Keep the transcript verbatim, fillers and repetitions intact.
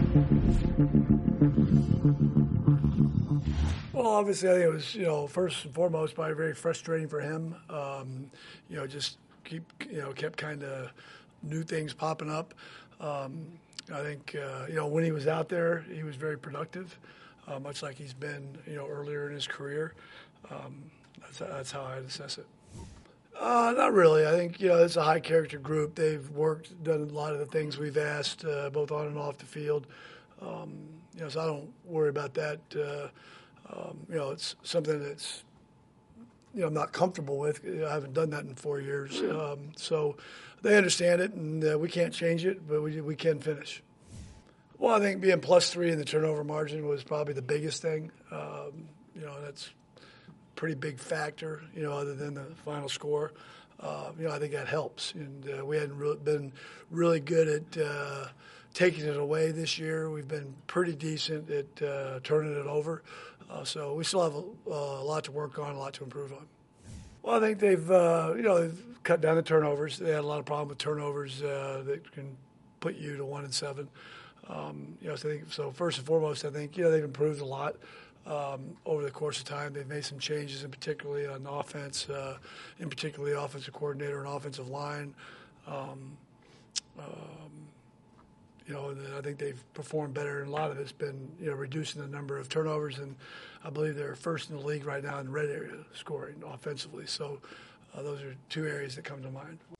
Well, obviously, I think it was, you know, first and foremost, probably very frustrating for him. Um, you know, just keep, you know, kept kind of new things popping up. Um, I think, uh, you know, when he was out there, he was very productive, uh, much like he's been, you know, earlier in his career. Um, that's, that's how I'd assess it. Uh, not really. I think, you know, it's a high character group. They've worked, done a lot of the things we've asked, uh, both on and off the field. Um, you know, so I don't worry about that. Uh, um, you know, it's something that's, you know, I'm not comfortable with. I haven't done that in four years. Um, so they understand it, and uh, we can't change it, but we, we can finish. Well, I think being plus three in the turnover margin was probably the biggest thing. Um, you know, that's pretty big factor, you know, other than the final score. Uh, you know, I think that helps. And uh, we hadn't really been really good at uh, taking it away this year. We've been pretty decent at uh, turning it over. Uh, so we still have a, a lot to work on, a lot to improve on. Well, I think they've, uh, you know, they've cut down the turnovers. They had a lot of problem with turnovers uh, that can put you to one and seven. Um, you know, so, I think, so first and foremost, I think, you know, they've improved a lot. Um, over the course of time, they've made some changes, in particularly on offense, uh, in particular the offensive coordinator and offensive line. Um, um, you know, and I think they've performed better, and a lot of it's been, you know, reducing the number of turnovers, and I believe they're first in the league right now in the red area scoring offensively. So uh, those are two areas that come to mind.